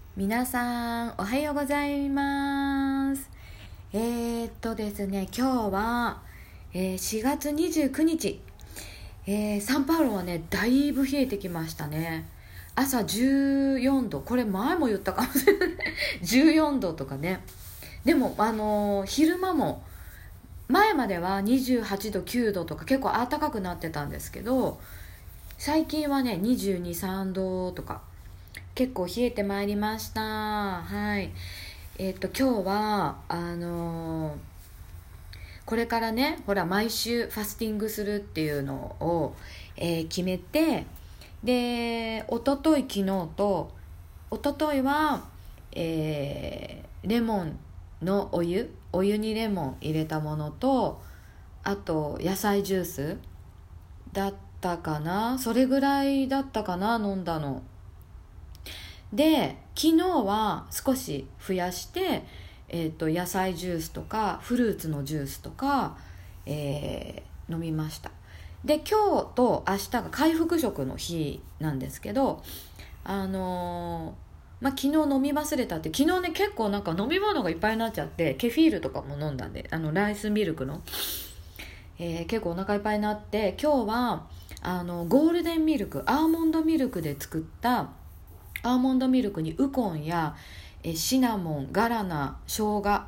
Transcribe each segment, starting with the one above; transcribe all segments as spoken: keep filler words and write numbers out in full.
皆さんおはようございます。えー、っとですね今日は、えー、しがつにじゅうくにち、えー、サンパウロはねだいぶ冷えてきましたね。朝じゅうよんど、これ前も言ったかもしれないじゅうよんどとかね。でもあのー昼間も前まではにじゅうはちどきゅうどとか結構暖かくなってたんですけど、最近はねにじゅうに、さんどとか結構冷えてまいりました。はい。えっと今日はあのーこれからね、ほら毎週ファスティングするっていうのを、えー決めて、で一昨日昨日と、一昨日は、えーレモンのお湯お湯にレモン入れたものと、あと野菜ジュースだったかな、それぐらいだったかな、飲んだので。昨日は少し増やして、えー、と野菜ジュースとかフルーツのジュースとか、えー飲みました。で今日と明日が回復食の日なんですけど、あのーまあ、昨日飲み忘れたって、昨日ね結構なんか飲み物がいっぱいになっちゃって、ケフィールとかも飲んだんで、あのライスミルクの、えー結構お腹いっぱいになって、今日はあのゴールデンミルク、アーモンドミルクで作ったアーモンドミルクにウコンやえシナモン、ガラナ、生姜、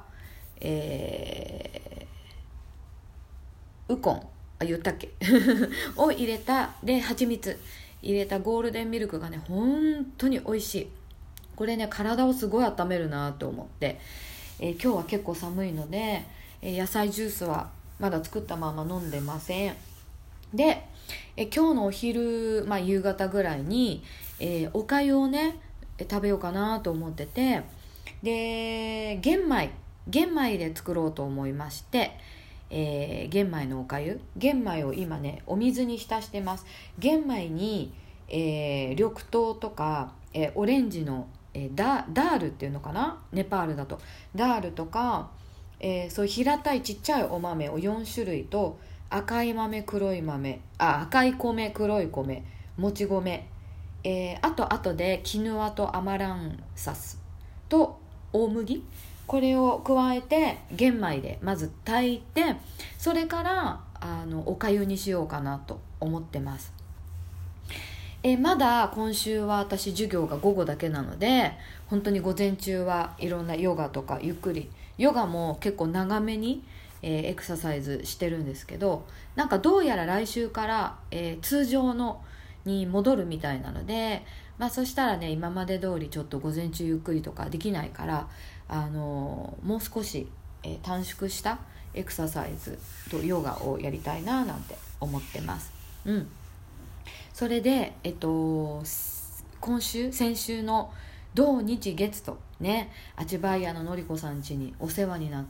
えーウコン、あ言ったっけを入れた、で蜂蜜入れたゴールデンミルクがね本当に美味しい。これね体をすごい温めるなと思って、えー今日は結構寒いので、えー野菜ジュースはまだ作ったまま飲んでません。でえ今日のお昼、まあ、夕方ぐらいに、えーお粥をねえ食べようかなと思ってて、で玄米玄米で作ろうと思いまして、えー玄米のお粥、玄米を今ねお水に浸してます。玄米に、えー緑豆とか、えーオレンジの、えーダ、ダールっていうのかな、ネパールだとダールとか、えーそういう平たいちっちゃいお豆をよんしゅるいと、赤い豆、黒い豆、あ赤い米、黒い米、もち米、えーあとあとでキヌアとアマランサスと大麦、これを加えて玄米でまず炊いて、それからあのお粥にしようかなと思ってます。えーまだ今週は私授業が午後だけなので、本当に午前中はいろんなヨガとかゆっくり、ヨガも結構長めに、えーエクササイズしてるんですけど、なんかどうやら来週から、えー通常のに戻るみたいなので、まあ、そしたらね今まで通りちょっと午前中ゆっくりとかできないから、あのーもう少し、えー短縮したエクササイズとヨガをやりたいななんて思ってます。うんそれで、えっと、今週先週の土日月とね、アチバイヤののりこさん家にお世話になって、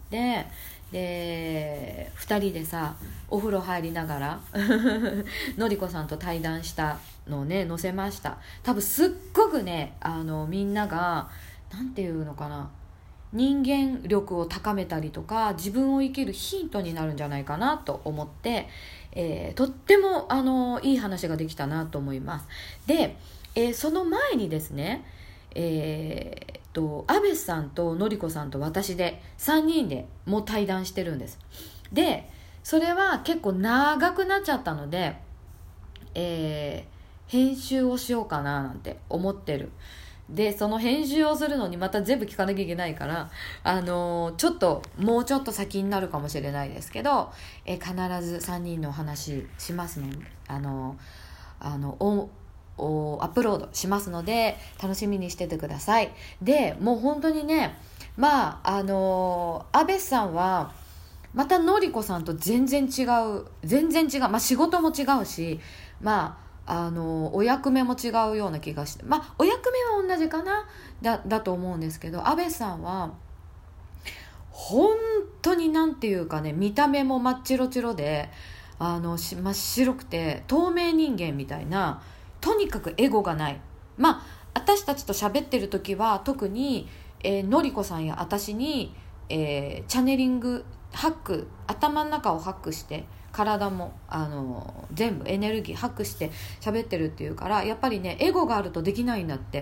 でふたりでさお風呂入りながらのりこさんと対談したのをね載せました。多分すっごくね、あのみんながなんていうのかな、人間力を高めたりとか自分を生きるヒントになるんじゃないかなと思って、えーとってもあのいい話ができたなと思います。で、えーその前にですね、えーと安倍さんとのりこさんと私でさんにんでもう対談してるんです。でそれは結構長くなっちゃったので、えー編集をしようかななんて思ってる。でその編集をするのにまた全部聞かなきゃいけないから、あのーちょっともうちょっと先になるかもしれないですけど、えー必ずさんにんのお話しますので、あのーあのおおアップロードしますので楽しみにしててください。でもう本当にね、まああのー安倍さんはまたのりこさんと全然違う全然違う、まあ、仕事も違うし、まああのお役目も違うような気がして、まあお役目は同じかな、だだと思うんですけど、安倍さんは本当になんていうかね、見た目も真っ白白で、あのし真っ白くて透明人間みたいな、とにかくエゴがない。まあ私たちと喋ってる時は特に、えーのりこさんや私に、えーチャネリングハック、頭の中をハックして体もあの全部エネルギーハックして喋ってるっていうから、やっぱりねエゴがあるとできないんだって。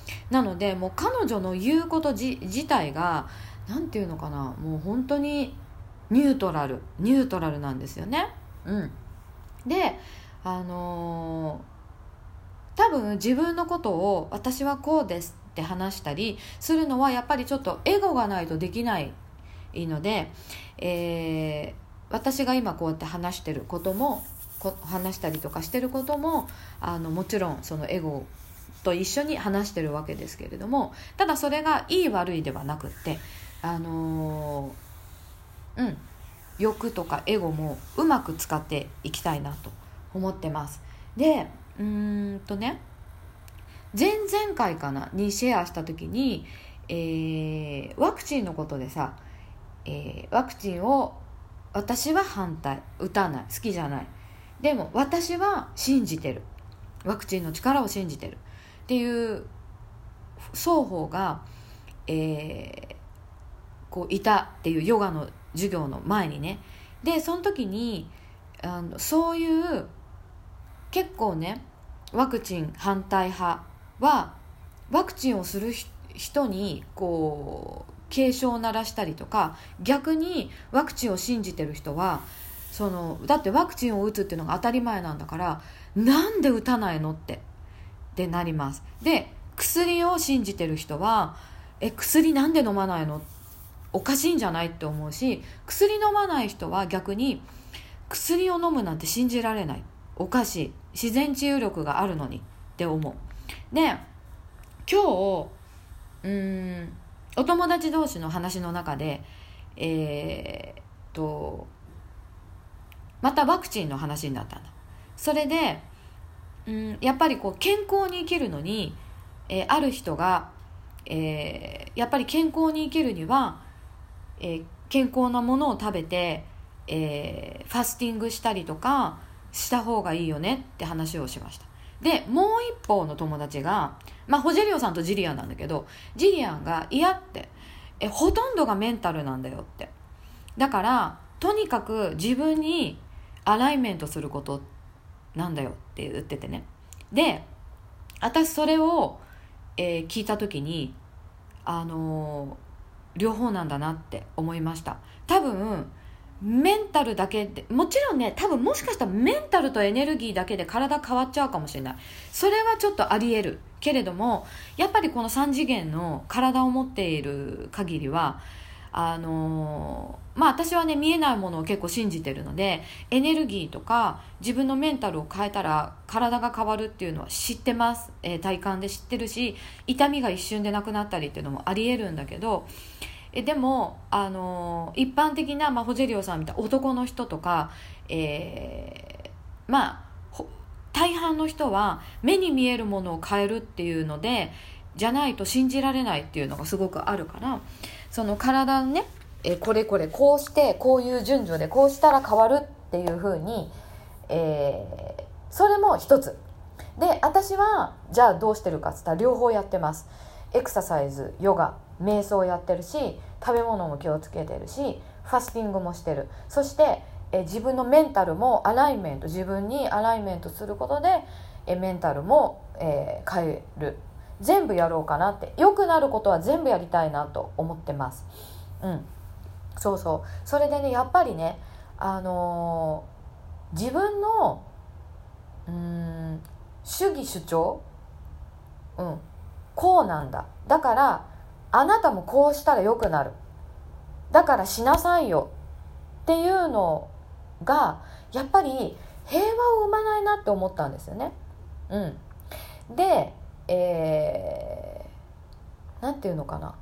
なのでもう彼女の言うことじ自体がなんていうのかな、もう本当にニュートラルニュートラルなんですよね。うん、であのー、多分自分のことを私はこうですって話したりするのはやっぱりちょっとエゴがないとできないので、えー、私が今こうやって話してることもこ話したりとかしてることもあのもちろんそのエゴと一緒に話してるわけですけれども、ただそれがいい悪いではなくってあのー、うん欲とかエゴもうまく使っていきたいなと思ってます。でうーんとね前々回かなにシェアした時に、えー、ワクチンのことでさ、えー、ワクチンを私は反対、打たない、好きじゃない、でも私は信じてる、ワクチンの力を信じてるっていう双方が、えー、こういたっていうヨガの授業の前にね。でその時にあのそういう結構ねワクチン反対派はワクチンをする人にこう警鐘を鳴らしたりとか、逆にワクチンを信じてる人はそのだってワクチンを打つっていうのが当たり前なんだからなんで打たないのってってなります。で薬を信じてる人はえ薬なんで飲まないの、おかしいんじゃないって思うし、薬飲まない人は逆に薬を飲むなんて信じられない、おかしい、自然治癒力があるのにって思う。で今日うーんお友達同士の話の中でえー、っとまたワクチンの話になったんだ。それでうんやっぱりこう健康に生きるのに、えー、ある人が、えー、やっぱり健康に生きるには、えー、健康なものを食べて、えー、ファスティングしたりとかした方がいいよねって話をしました。でもう一方の友達が、まあ、ホジェリオさんとジリアンなんだけど、ジリアンが嫌ってえほとんどがメンタルなんだよって、だからとにかく自分にアライメントすることなんだよって言っててね。で私それを、えー、聞いた時にあのー、両方なんだなって思いました。多分メンタルだけでもちろんね、多分もしかしたらメンタルとエネルギーだけで体変わっちゃうかもしれない、それはちょっとあり得るけれども、やっぱりこのさん次元の体を持っている限りはあのー、まあ私はね見えないものを結構信じてるので、エネルギーとか自分のメンタルを変えたら体が変わるっていうのは知ってます、えー、体感で知ってるし、痛みが一瞬でなくなったりっていうのもあり得るんだけど、えでも、あのー、一般的な、まあ、ホジェリオさんみたいな男の人とか、えー、まあ大半の人は目に見えるものを変えるっていうのでじゃないと信じられないっていうのがすごくあるから、その体ね、えー、これこれこうしてこういう順序でこうしたら変わるっていう風に、えー、それも一つで、私はじゃあどうしてるかって言ったら両方やってます。エクササイズ、ヨガ、瞑想やってるし、食べ物も気をつけてるし、ファスティングもしてる。そしてえ自分のメンタルもアライメント、自分にアライメントすることでえメンタルも、えー、変える。全部やろうかなって、良くなることは全部やりたいなと思ってます。うんそうそう。それでねやっぱりね、あのー、自分のうーん主義主張、うんこうなんだ、だからあなたもこうしたら良くなる、だからしなさいよっていうのがやっぱり平和を生まないなって思ったんですよね。うんで、えー、なんていうのかな、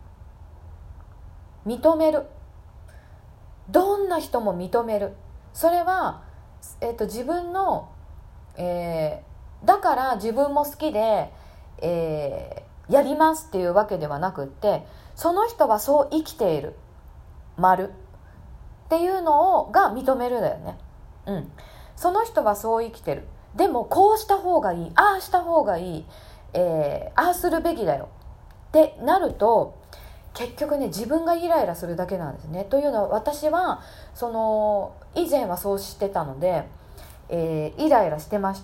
認める、どんな人も認める、それは、えーと、自分の、えー、だから自分も好きで、えーやりますっていうわけではなくって、その人はそう生きている丸っていうのをが認めるだよね。うんその人はそう生きてる、でもこうした方がいい、ああした方がいい、えー、ああするべきだよってなると結局ね自分がイライラするだけなんですね。というのは私はその以前はそうしてたので、えー、イライラしてました。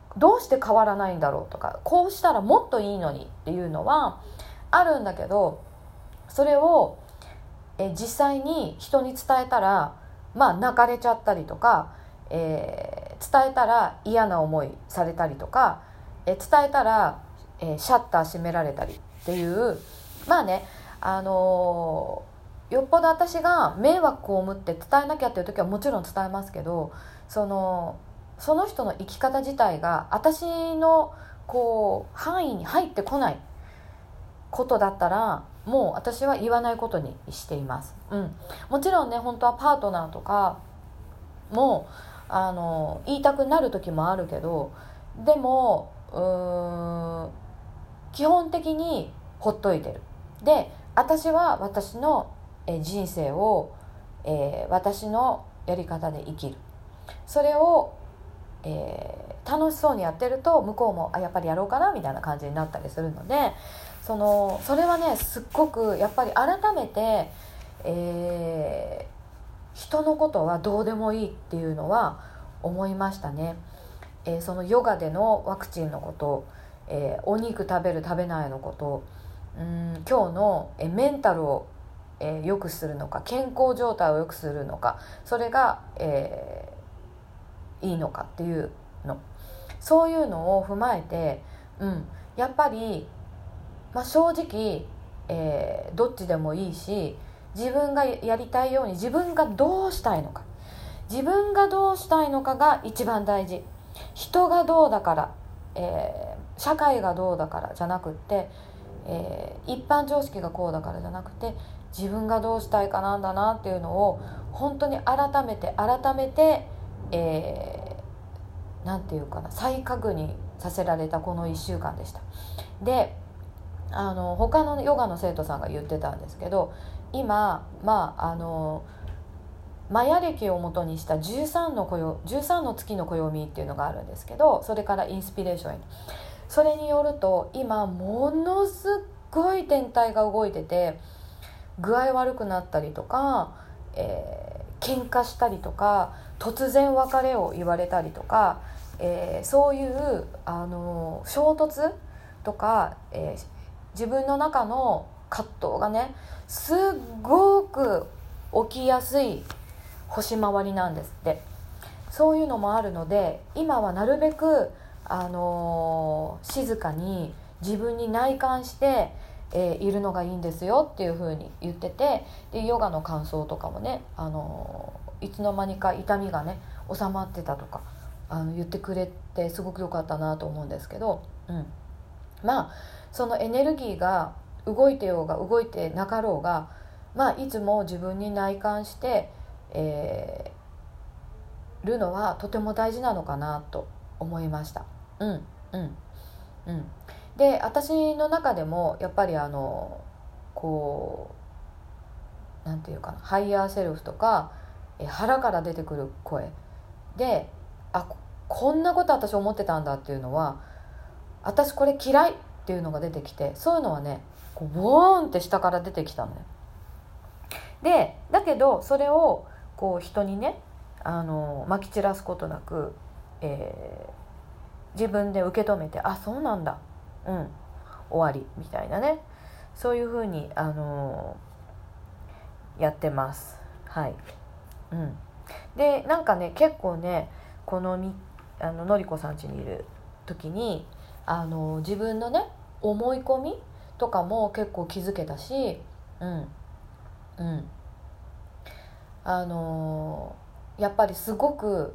どうして変わらないんだろうとか、こうしたらもっといいのにっていうのはあるんだけど、それをえ実際に人に伝えたら、まあ泣かれちゃったりとか、えー、伝えたら嫌な思いされたりとか、えー、伝えたら、えー、シャッター閉められたりっていう、まあね、あのー、よっぽど私が迷惑を被って伝えなきゃっていう時はもちろん伝えますけど、そのその人の生き方自体が私のこう範囲に入ってこないことだったら、もう私は言わないことにしています、うん、もちろんね、本当はパートナーとかもあの言いたくなる時もあるけど、でもうーん基本的にほっといてる。で、私は私のえ人生を、えー、私のやり方で生きる。それを、えー、楽しそうにやってると向こうもあやっぱりやろうかなみたいな感じになったりするので、そのそれはねすっごくやっぱり改めて、えー、人のことはどうでもいいっていうのは思いましたね。えー、そのヨガでのワクチンのこと、えー、お肉食べる食べないのこと、うーん今日の、えー、メンタルを、えー、良くするのか、健康状態を良くするのか、それが、えー、いいのかっていうの、そういうのを踏まえて、うん、やっぱり、まあ、正直、えー、どっちでもいいし、自分がやりたいように自分がどうしたいのか、自分がどうしたいのかが一番大事。人がどうだから、えー、社会がどうだからじゃなくって、えー、一般常識がこうだからじゃなくて、自分がどうしたいかなんだなっていうのを本当に改めて改めて、えー、なんていうかな、再確認させられたこのいっしゅうかんでした。で、あの他のヨガの生徒さんが言ってたんですけど、今、まああのマヤ暦を元にしたじゅうさんの暦、じゅうさんの月の暦っていうのがあるんですけど、それからインスピレーションへ、それによると今ものすっごい天体が動いてて、具合悪くなったりとか、えー、喧嘩したりとか、突然別れを言われたりとか、えー、そういうあの衝突とか、えー、自分の中の葛藤がねすっごく起きやすい星回りなんですって。そういうのもあるので、今はなるべく、あのー、静かに自分に内観して、えー、いるのがいいんですよっていう風に言ってて、でヨガの感想とかもね、あのー、いつの間にか痛みがね収まってたとかあの言ってくれてすごく良かったなと思うんですけど、うん、まあそのエネルギーが動いてようが動いてなかろうが、まあいつも自分に内観してえー、るのはとても大事なのかなと思いました。うんうんうん。で、私の中でもやっぱりあのこうなんていうかな、ハイヤーセルフとか、え腹から出てくる声で、あ こ, こんなこと私思ってたんだっていうのは、私これ嫌いっていうのが出てきて、そういうのはねこうボーンって下から出てきたのね。でだけどそれをこう人にねあの撒き散らすことなく、えー、自分で受け止めて、あそうなんだ、うん終わりみたいなね、そういう風にあのやってます。はい、うん、でなんかね結構ねこのみあののりこさん家にいる時にあの自分のね思い込みとかも結構気づけたし、うんうんあのー、やっぱりすごく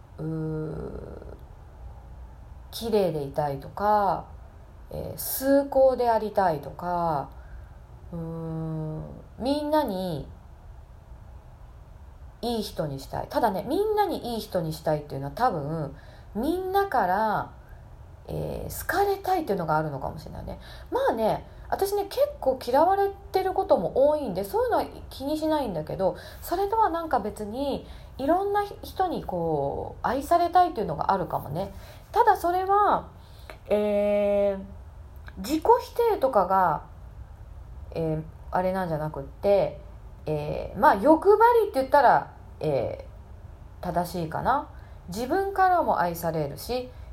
綺麗でいたいとか、えー、崇高でありたいとか、うーんみんなにいい人にしたい。ただね、みんなにいい人にしたいっていうのは多分みんなから、えー、好かれたいっていうのがあるのかもしれないね。まあね、私ね結構嫌われてることも多いんで、そういうのは気にしないんだけど、それとはなんか別にいろんな人にこう愛されたいっていうのがあるかもね。ただそれは、えー、自己否定とかが、えー、あれなんじゃなくって、えー、まあ欲張りって言ったら、えー、正しいかな。自分からも愛されるし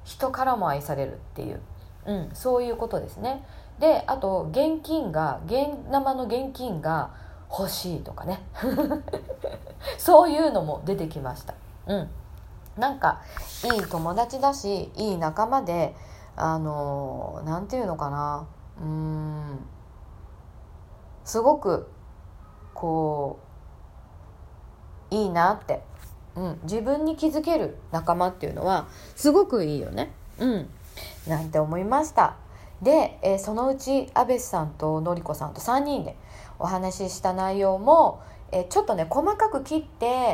人からも愛されるっていう、うん、そういうことですね。であと現金が現生の現金が欲しいとかねそういうのも出てきました。うん、なんかいい友達だしいい仲間で、あのなんていうのかな、うーんすごくこういいなって、うん、自分に気づける仲間っていうのはすごくいいよね、うん、なんて思いました。で、えー、そのうちアベスさんとのりこさんとさんにんでお話しした内容も、えー、ちょっとね細かく切って、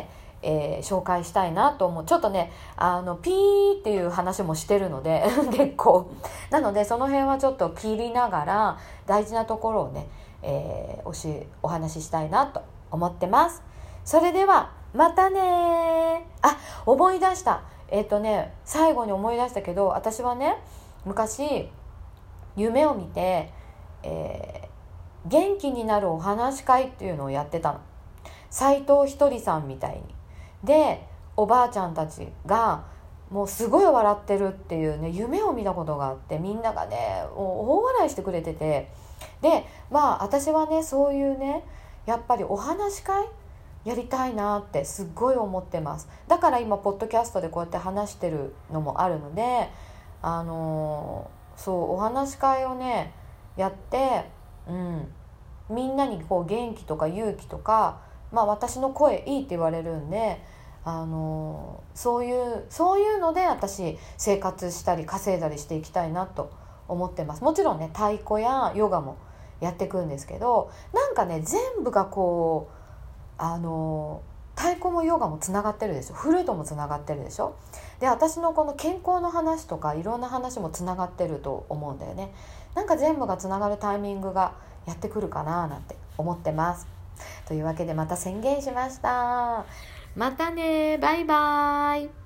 えー、紹介したいなと思う。ちょっとねあのピーっていう話もしてるので結構なのでその辺はちょっと切りながら大事なところをね、えー、おしお話ししたいなと思ってます。それではまたね。あ、思い出した。えっとね最後に思い出したけど、私はね昔夢を見て、えー、元気になるお話し会っていうのをやってたの。斉藤ひとりさんみたいに。でおばあちゃんたちがもうすごい笑ってるっていうね夢を見たことがあって、みんながね大笑いしてくれてて、でまあ私はねそういうねやっぱりお話し会やりたいなってすっごい思ってます。だから今ポッドキャストでこうやって話してるのもあるので、あのーそうお話し会をねやって、うん、みんなにこう元気とか勇気とか、まあ私の声いいって言われるんで、あのそういうそういうので私生活したり稼いだりしていきたいなと思ってます。もちろんね太鼓やヨガもやっていくんですけど、なんかね全部がこうあの太鼓もヨガもつながってるでしょ、フルートもつながってるでしょ。で私のこの健康の話とかいろんな話もつながってると思うんだよね。なんか全部がつながるタイミングがやってくるかななんて思ってます。というわけでまた宣言しました。またね、バイバイ。